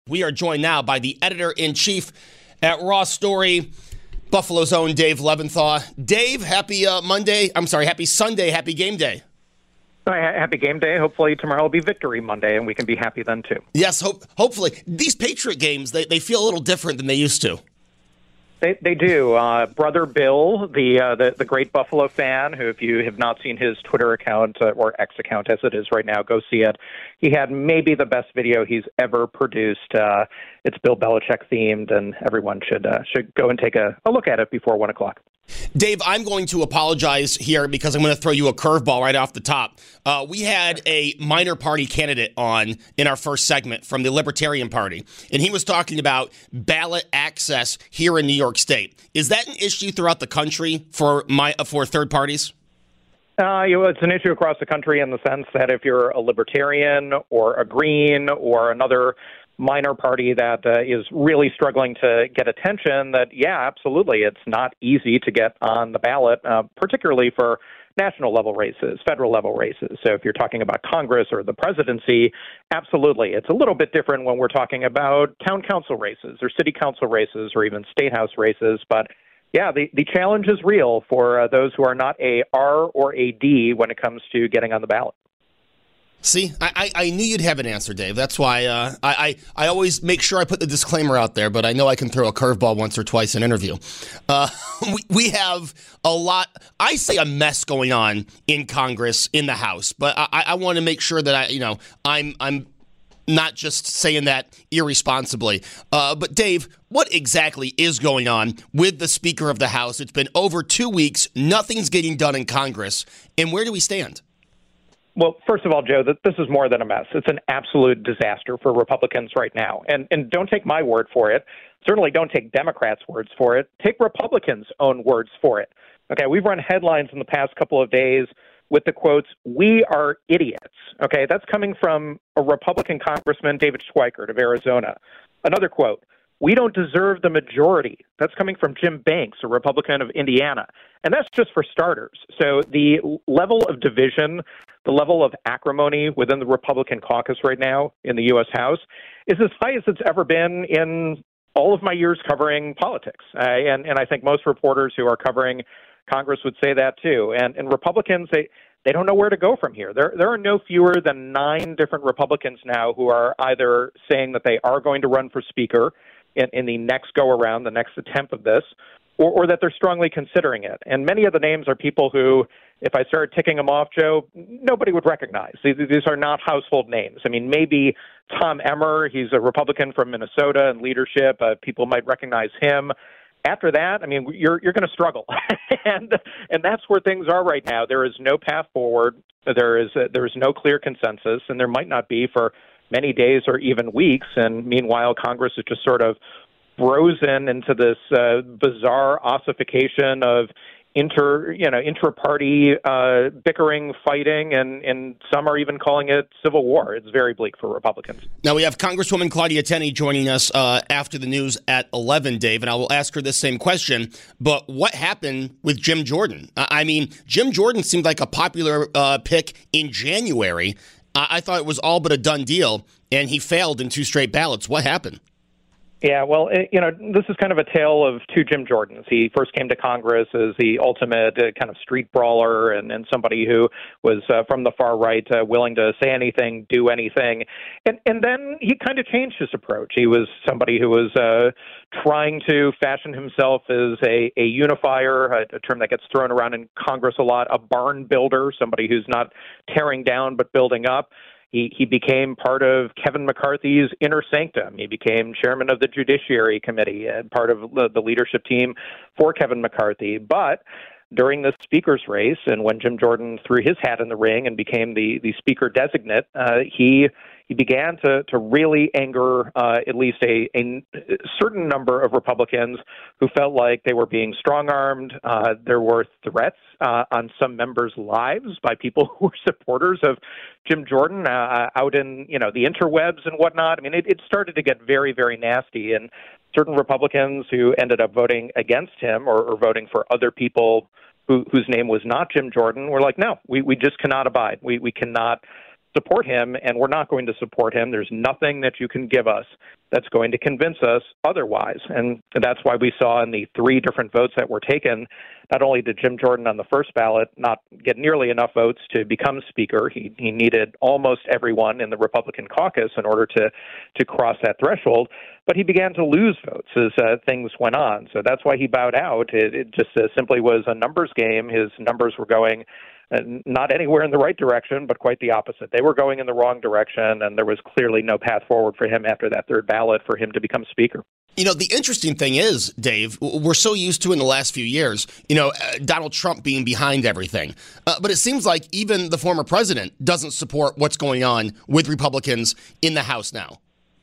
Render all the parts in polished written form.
We are joined now by the editor-in-chief at Raw Story, Buffalo's own Dave Leventhal. Dave, happy Sunday, happy game day. Happy game day. Hopefully tomorrow will be Victory Monday, and we can be happy then, too. Yes, hopefully. These Patriot games, they feel a little different than they used to. They do. Brother Bill, the great Buffalo fan, who, if you have not seen his Twitter account, or X account as it is right now, go see it. He had maybe the best video he's ever produced. It's Bill Belichick themed, and everyone should go and take a look at it before 1 o'clock. Dave, I'm going to apologize here because I'm going to throw you a curveball right off the top. We had a minor party candidate on in our first segment from the Libertarian Party, and he was talking about ballot access here in New York State. Is that an issue throughout the country for third parties? It's an issue across the country in the sense that if you're a Libertarian or a Green or another minor party that is really struggling to get attention, that, yeah, absolutely, it's not easy to get on the ballot, particularly for national level races, federal level races. So if you're talking about Congress or the presidency, absolutely. It's a little bit different when we're talking about town council races or city council races or even state house races. But yeah, the challenge is real for those who are not a R or a D when it comes to getting on the ballot. See, I knew you'd have an answer, Dave. That's why I always make sure I put the disclaimer out there, but I know I can throw a curveball once or twice in an interview. We have a lot, I say a mess going on in Congress, in the House, but I want to make sure that I'm not just saying that irresponsibly. But Dave, what exactly is going on with the Speaker of the House? It's been over 2 weeks. Nothing's getting done in Congress. And where do we stand? Well, first of all, Joe, this is more than a mess. It's an absolute disaster for Republicans right now. And don't take my word for it. Certainly don't take Democrats' words for it. Take Republicans' own words for it. Okay, we've run headlines in the past couple of days with the quotes, "We are idiots." Okay, that's coming from a Republican Congressman, David Schweikert of Arizona. Another quote, "We don't deserve the majority." That's coming from Jim Banks, a Republican of Indiana. And that's just for starters. So the level of division, the level of acrimony within the Republican caucus right now in the U.S. House is as high as it's ever been in all of my years covering politics. And I think most reporters who are covering Congress would say that too. And Republicans, they don't know where to go from here. There are no fewer than 9 different Republicans now who are either saying that they are going to run for Speaker in the next go-around, the next attempt of this, or that they're strongly considering it. And many of the names are people who, if I started ticking them off, Joe, nobody would recognize. These are not household names. I mean, maybe Tom Emmer, he's a Republican from Minnesota and leadership. People might recognize him. After that, I mean, you're going to struggle. and that's where things are right now. There is no path forward. There is no clear consensus, and there might not be for many days or even weeks. And meanwhile, Congress is just sort of frozen into this bizarre ossification of intra-party bickering, fighting, and some are even calling it civil war. It's very bleak for Republicans. Now we have Congresswoman Claudia Tenney joining us after the news at 11, Dave, and I will ask her this same question. But what happened with Jim Jordan? I mean, Jim Jordan seemed like a popular pick in January. I thought it was all but a done deal, and he failed in 2 straight ballots. What happened? Yeah, well, this is kind of a tale of 2 Jim Jordans. He first came to Congress as the ultimate kind of street brawler and somebody who was from the far right, willing to say anything, do anything. And then he kind of changed his approach. He was somebody who was trying to fashion himself as a unifier, a term that gets thrown around in Congress a lot, a barn builder, somebody who's not tearing down but building up. He became part of Kevin McCarthy's inner sanctum. He became chairman of the Judiciary Committee and part of the leadership team for Kevin McCarthy. But during the speaker's race, and when Jim Jordan threw his hat in the ring and became the speaker designate, he began to really anger at least a certain number of Republicans who felt like they were being strong-armed. There were threats on some members' lives by people who were supporters of Jim Jordan out in the interwebs and whatnot. I mean, it started to get very, very nasty, and certain Republicans who ended up voting against him or voting for other people whose name was not Jim Jordan were like, no, we just cannot abide. We cannot support him, and we're not going to support him. There's nothing that you can give us that's going to convince us otherwise. And that's why we saw in the 3 different votes that were taken, not only did Jim Jordan on the first ballot not get nearly enough votes to become Speaker, he needed almost everyone in the Republican caucus in order to cross that threshold, but he began to lose votes as things went on. So that's why he bowed out. It just simply was a numbers game. His numbers were going not anywhere in the right direction, but quite the opposite. They were going in the wrong direction, and there was clearly no path forward for him after that third ballot for him to become Speaker. You know, the interesting thing is, Dave, we're so used to in the last few years, Donald Trump being behind everything. But it seems like even the former president doesn't support what's going on with Republicans in the House now.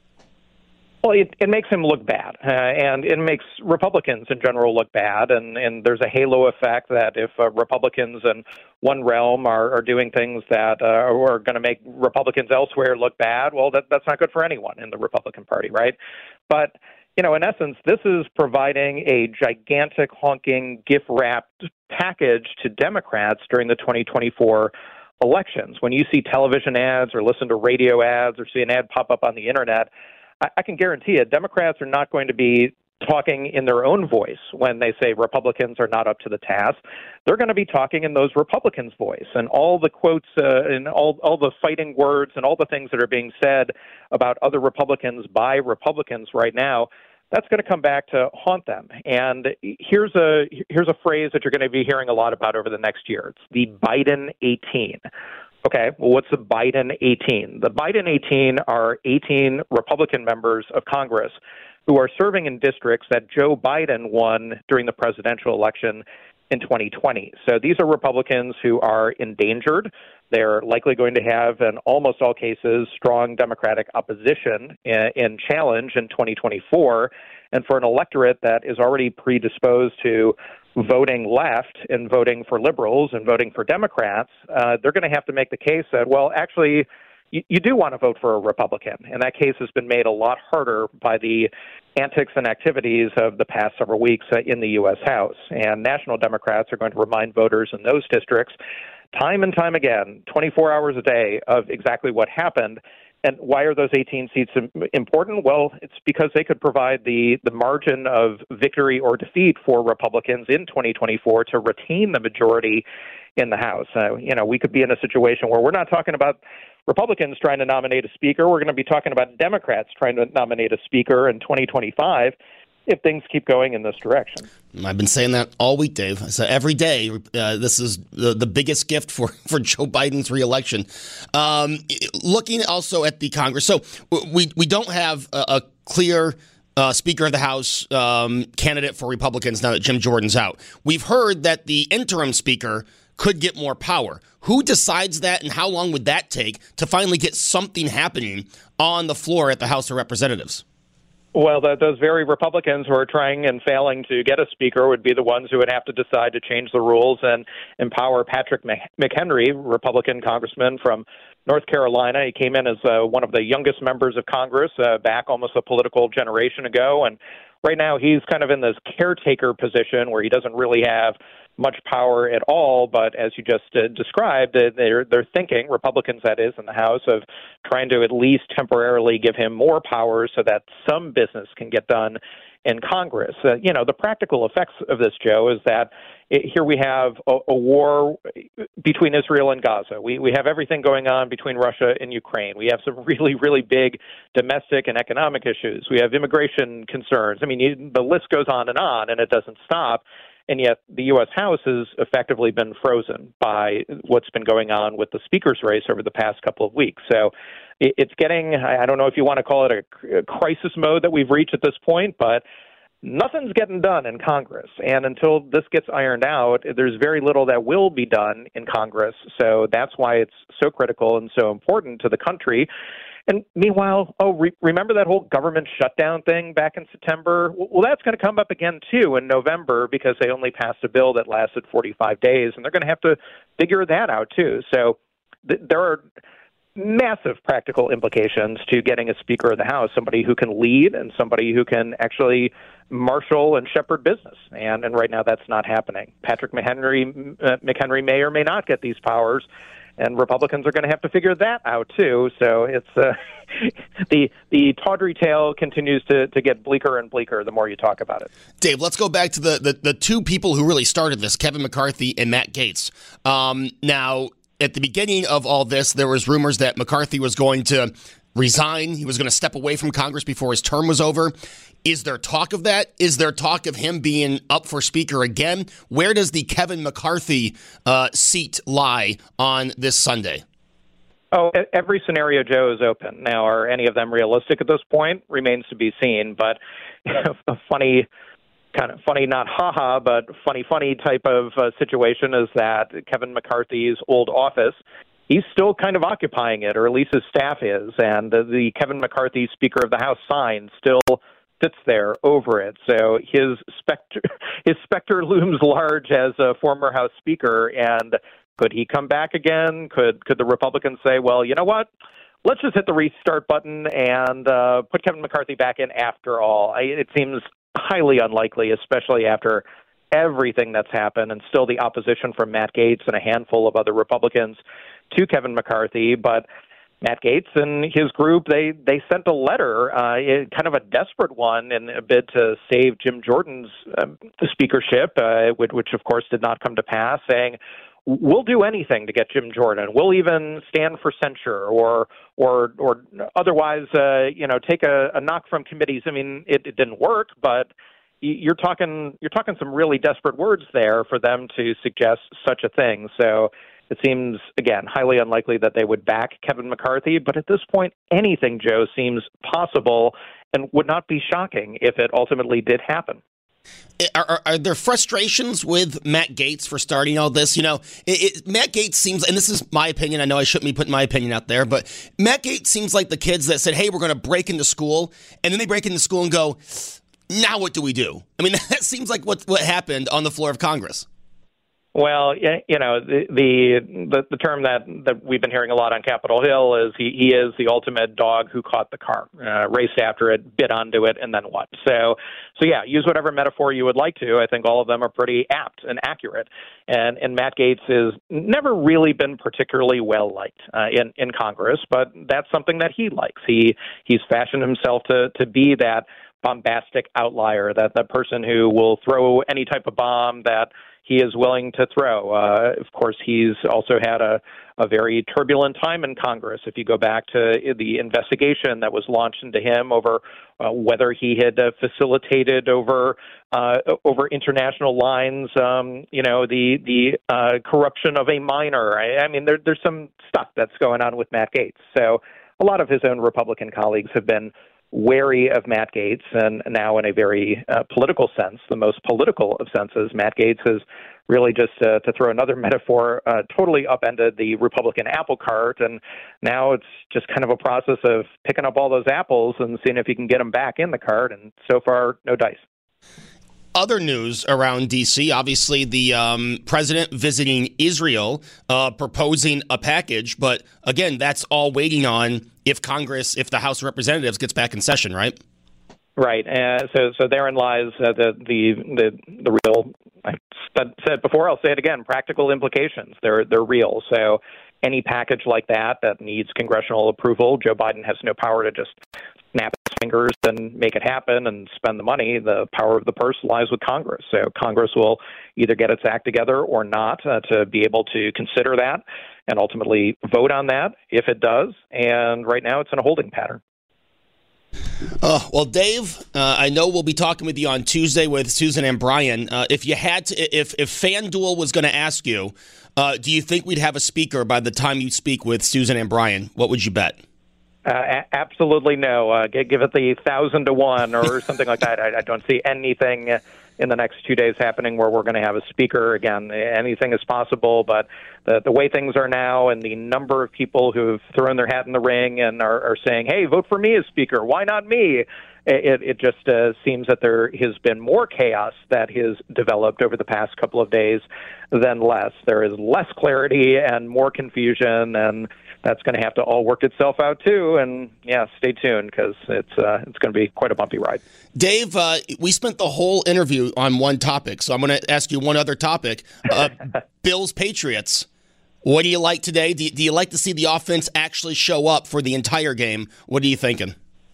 Well, it makes him look bad, and it makes Republicans in general look bad, and there's a halo effect that if Republicans in one realm are doing things that are going to make Republicans elsewhere look bad, well, that's not good for anyone in the Republican Party, right? But, in essence, this is providing a gigantic, honking, gift-wrapped package to Democrats during the 2024 elections. When you see television ads or listen to radio ads or see an ad pop up on the Internet, I can guarantee you Democrats are not going to be talking in their own voice when they say Republicans are not up to the task. They're going to be talking in those Republicans' voice. And all the quotes and all the fighting words and all the things that are being said about other Republicans by Republicans right now, that's going to come back to haunt them. And here's a phrase that you're going to be hearing a lot about over the next year. It's the Biden 18. Okay, well, what's the Biden 18? The Biden 18 are 18 Republican members of Congress who are serving in districts that Joe Biden won during the presidential election in 2020. So these are Republicans who are endangered. They're likely going to have, in almost all cases, strong Democratic opposition in challenge in 2024. And for an electorate that is already predisposed to voting left and voting for liberals and voting for Democrats, they're going to have to make the case that, well, actually, you do want to vote for a Republican. And that case has been made a lot harder by the antics and activities of the past several weeks in the U.S. House. And national Democrats are going to remind voters in those districts time and time again, 24 hours a day, of exactly what happened. And why are those 18 seats important? Well, it's because they could provide the margin of victory or defeat for Republicans in 2024 to retain the majority in the House. We could be in a situation where we're not talking about Republicans trying to nominate a speaker. We're going to be talking about Democrats trying to nominate a speaker in 2025 if things keep going in this direction. I've been saying that all week, Dave. So every day, this is the biggest gift for Joe Biden's reelection. Looking also at the Congress. So we don't have a clear Speaker of the House candidate for Republicans now that Jim Jordan's out. We've heard that the interim speaker could get more power. Who decides that, and how long would that take to finally get something happening on the floor at the House of Representatives? Well, those very Republicans who are trying and failing to get a speaker would be the ones who would have to decide to change the rules and empower Patrick McHenry, Republican congressman from North Carolina. He came in as one of the youngest members of Congress back almost a political generation ago. And right now he's kind of in this caretaker position where he doesn't really have much power at all, but as you just described, they're thinking, Republicans that is, in the House, of trying to at least temporarily give him more power so that some business can get done in Congress. The practical effects of this, Joe, is that here we have a war between Israel and Gaza. We have everything going on between Russia and Ukraine. We have some really, really big domestic and economic issues. We have immigration concerns. I mean, the list goes on, and it doesn't stop. And yet the U.S. House has effectively been frozen by what's been going on with the speaker's race over the past couple of weeks. So it's getting, I don't know if you want to call it a crisis mode that we've reached at this point, but nothing's getting done in Congress. And until this gets ironed out, there's very little that will be done in Congress. So that's why it's so critical and so important to the country. And meanwhile, remember that whole government shutdown thing back in September? Well, that's going to come up again, too, in November because they only passed a bill that lasted 45 days, and they're going to have to figure that out, too. So there are massive practical implications to getting a Speaker of the House, somebody who can lead and somebody who can actually marshal and shepherd business. And right now that's not happening. Patrick McHenry may or may not get these powers. and Republicans are going to have to figure that out too. So it's the tawdry tale continues to get bleaker and bleaker the more you talk about it. Dave, let's go back to the two people who really started this, Kevin McCarthy and Matt Gaetz. Now, at the beginning of all this, there was rumors that McCarthy was going to resign. He was going to step away from Congress before his term was over. Is there talk of that? Is there talk of him being up for Speaker again? Where does the Kevin McCarthy seat lie on this Sunday? Oh, every scenario, Joe, is open. Now, are any of them realistic at this point? Remains to be seen. But a funny, not haha, but funny type of situation is that Kevin McCarthy's old office, he's still kind of occupying it, or at least his staff is. And the Kevin McCarthy Speaker of the House sign still sits there over it. So his specter looms large as a former House Speaker. And could he come back again? Could the Republicans say, well, you know what? Let's just hit the restart button and put Kevin McCarthy back in after all? It seems highly unlikely, especially after everything that's happened and still the opposition from Matt Gaetz and a handful of other Republicans to Kevin McCarthy. But Matt Gaetz and his group, they sent a letter, kind of a desperate one, in a bid to save Jim Jordan's speakership, which of course did not come to pass, saying, we'll do anything to get Jim Jordan. We'll even stand for censure or otherwise, take a knock from committees. I mean, it didn't work, but you're talking some really desperate words there for them to suggest such a thing. So it seems, again, highly unlikely that they would back Kevin McCarthy. But at this point, anything, Joe, seems possible and would not be shocking if it ultimately did happen. Are there frustrations with Matt Gaetz for starting all this? Matt Gaetz seems, and this is my opinion, I know I shouldn't be putting my opinion out there, but Matt Gaetz seems like the kids that said, hey, we're going to break into school, and then they break into school and go, now what do we do? I mean, that seems like what happened on the floor of Congress. Well, the term that we've been hearing a lot on Capitol Hill is he is the ultimate dog who caught the car, raced after it, bit onto it, and then what? So yeah, use whatever metaphor you would like to. I think all of them are pretty apt and accurate. And Matt Gaetz has never really been particularly well liked in Congress, but that's something that he likes. He's fashioned himself to be that bombastic outlier, that person who will throw any type of bomb that he is willing to throw. Of course, he's also had a very turbulent time in Congress. If you go back to the investigation that was launched into him over whether he had facilitated over international lines, the corruption of a minor. I mean, there's some stuff that's going on with Matt Gaetz. So a lot of his own Republican colleagues have been wary of Matt Gaetz, and now in a very political sense, the most political of senses, Matt Gaetz has really, just to throw another metaphor, totally upended the Republican apple cart, and now it's just kind of a process of picking up all those apples and seeing if you can get them back in the cart, and so far, no dice. Other news around D.C., obviously the president visiting Israel, proposing a package, but again, that's all waiting on if the House of Representatives gets back in session, right? Right. So therein lies the real, I said before, I'll say it again, practical implications. They're real. So any package like that needs congressional approval, Joe Biden has no power to just snap his fingers and make it happen and spend the money. The power of the purse lies with Congress. So Congress will either get its act together or not to be able to consider that and ultimately vote on that if it does. And right now it's in a holding pattern. Well, Dave, I know we'll be talking with you on Tuesday with Susan and Brian. If FanDuel was going to ask you, do you think we'd have a speaker by the time you speak with Susan and Brian? What would you bet? Absolutely no. Give it the 1,000 to 1 or something like that. I don't see anything in the next 2 days happening where we're going to have a speaker. Again, anything is possible, but the way things are now and the number of people who have thrown their hat in the ring and are saying, hey, vote for me as speaker, why not me? It just seems that there has been more chaos that has developed over the past couple of days than less. There is less clarity and more confusion, and that's going to have to all work itself out too. And yeah, stay tuned because it's going to be quite a bumpy ride. Dave, we spent the whole interview on one topic, so I'm going to ask you one other topic. Bills Patriots. What do you like today? Do you like to see the offense actually show up for the entire game? What are you thinking?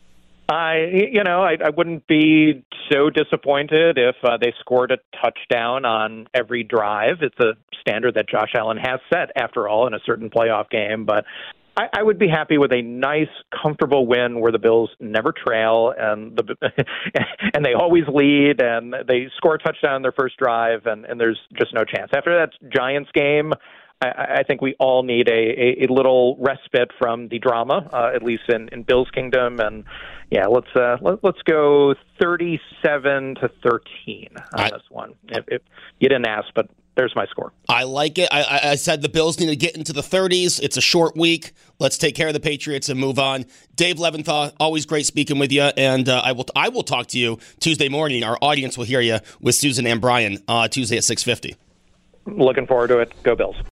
I wouldn't be so disappointed if they scored a touchdown on every drive. It's a standard that Josh Allen has set, after all, in a certain playoff game. But I would be happy with a nice, comfortable win where the Bills never trail and and they always lead and they score a touchdown on their first drive and there's just no chance. After that Giants game, I think we all need a little respite from the drama, at least in Bill's Kingdom. And yeah, let's go 37-13 on this one. If you didn't ask, but there's my score. I like it. I said the Bills need to get into the 30s. It's a short week. Let's take care of the Patriots and move on. Dave Leventhal, always great speaking with you. And I will talk to you Tuesday morning. Our audience will hear you with Susan and Brian Tuesday at 6:50. Looking forward to it. Go Bills.